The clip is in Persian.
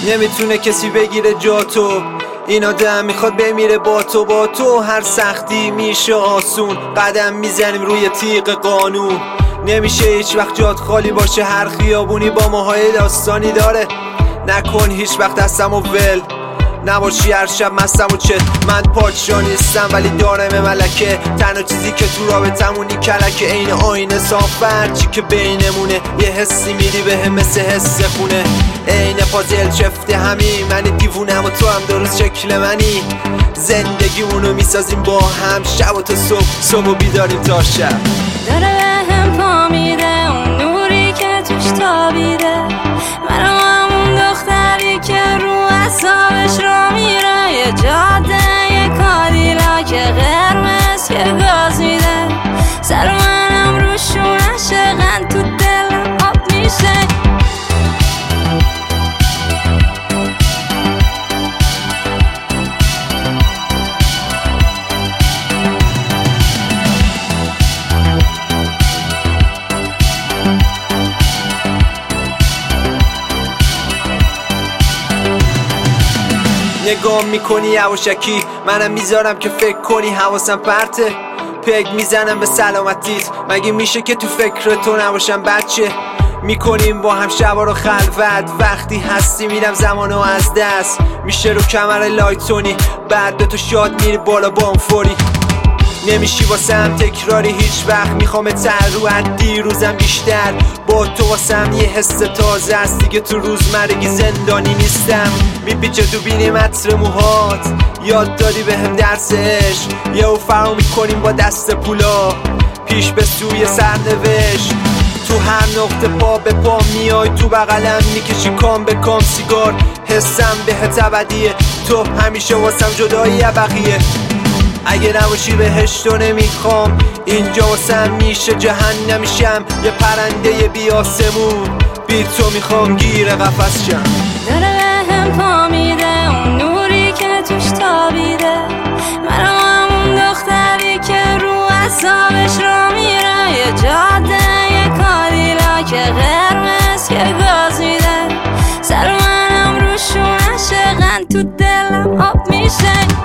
نمیتونه کسی بگیره جا تو. این آدم میخواد بمیره با تو هر سختی میشه آسون. قدم میزنیم روی تیغ قانون. نمیشه هیچ وقت جات خالی باشه. هر خیابونی با ماهای داستانی داره. نکن هیچ وقت دستم و ول نباشی هر شب مستم و چت. من پادشاه نیستم ولی دارم ملکه. تنها چیزی که تو رابطمونی کلکه. عین آینه صاف هرچی که بینمونه. یه حسی میدی بهم مثل حس خونه. عین پازل چفته همین. من دیوونم و تو هم درست شکل منی. زندگیمونو میسازیم با هم. شب و تا صبح و بیداریم تا شب. داره بهم پا میده اون نوری که توش تابیده. منو همون دختری که رو اعصابش را میره. یه جاده یه کادیلاک قرمز که گاز میده. سر منم روشون عشقن تو دلم آب میشه. نگاه میکنی یواشکی منم میذارم که فکر کنی. حواسم پرته پک میزنم به سلامتیت. مگه میشه که تو فکر تو نباشم بچه؟ میکنیم با هم شبا رو خلوت. وقتی هستی میرم زمانو از دست. میشه رو کمر لایتونی بعد تو شاد میری بالا با اون فوری. نمیشی واسم تکراری هیچ وقت. میخوام تر رو از دیروزم بیشتر. با تو واسم یه حس تازه است. دیگه تو روزمرگی زندانی نیستم. میپیچه تو بینیم عطر موهات. یاد دادی بهم درس عشق. یهو فرار میکنیم با دست پولا. پیش به سوی سرنوشت. تو هر نقطه پا به پا میای. تو بغلم میکشی کام به کام سیگار. حسم بهت ابدیه. تو همیشه واسم جدایی بقیه. اگه نباشی بهشتو نمیخوام. اینجا واسم میشه جهنمیشم. یه پرنده بی آسمون. بی تو میخوام گیر قفس شم. داره بهم پا میده اون نوری که توش تابیده. منو همون دختری که رو اعصابش را میره. یه جاده یه کادیلاک قرمز که گاز میده. سر منم روشون عشقن تو دلم آب میشه.